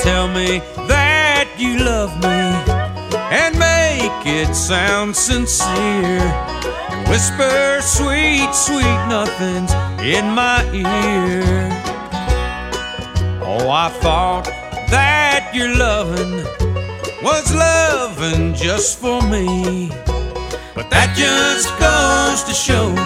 tell me that you love me and make it sound sincere, and whisper sweet, sweet nothings in my ear. Oh, I thought that your loving was loving just for me, but that just goes to show